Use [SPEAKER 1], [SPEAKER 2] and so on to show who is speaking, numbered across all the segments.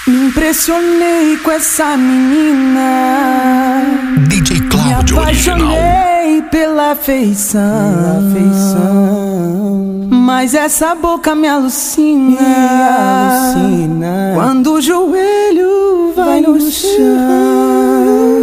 [SPEAKER 1] Me impressionei com essa menina.
[SPEAKER 2] DJ Cláudio
[SPEAKER 1] Me apaixonei pela feição. Mas essa boca me alucina. Quando o joelho vai no chão.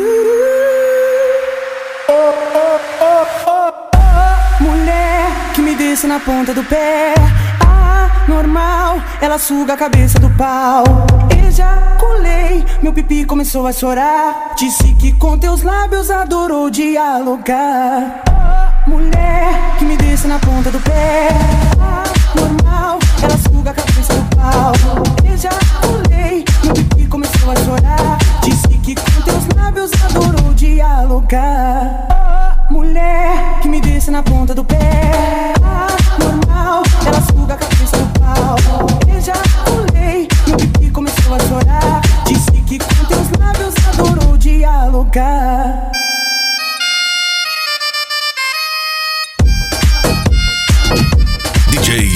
[SPEAKER 1] Mulher que me desce na ponta do pé. Normal, ela suga a cabeça do pau. Ejaculei, meu pipi começou a chorar. Disse que com teus lábios adorou dialogar. Mulher que me desce na ponta do pé. Normal, ela suga a cabeça do pau. Ejaculei, meu pipi começou a chorar. Disse que com teus lábios adorou dialogar. Mulher que me desce na ponta do pé. Normal, ela suga a cabeça do pau. Ejaculei, meu pipi começou a chorar. Disse que com teus lábios adorou dialogar.
[SPEAKER 2] DJ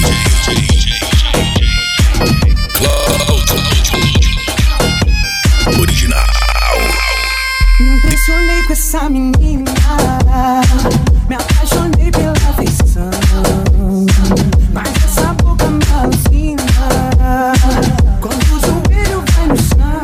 [SPEAKER 2] Cláudio original.
[SPEAKER 1] Me impressionei com essa menina. Me apaixonei pela feição. Mas essa boca me alucina. Quando o joelho vai no chão.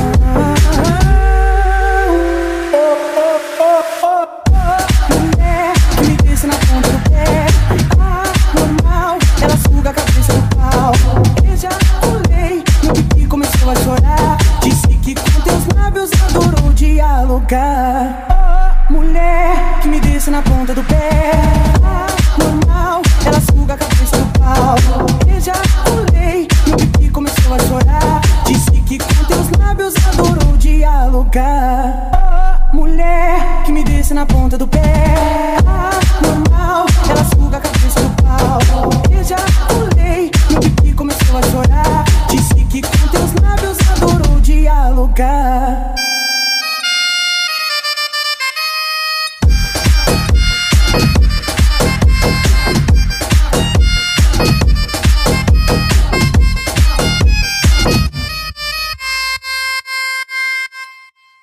[SPEAKER 1] Mulher que me desce na ponta do pé. Normal, ela suga a cabeça do pau. Ejaculei, meu pipi começou a chorar. Disse que com teus lábios adorou dialogar. Mulher que me desce na ponta do pé. Normal, ela suga a cabeça do pau. Ejaculei, meu pipi começou a chorar. Disse que com teus lábios adorou dialogar. Mulher que me desce na ponta do pé. Normal, ela suga a cabeça do pau. Ejaculei, meu pipi começou a chorar. Disse que com teus lábios adorou dialogar.